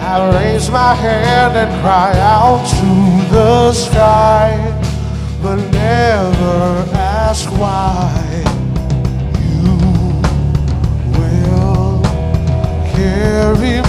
I raise my hand and cry out to the sky, but never ask why. You will carry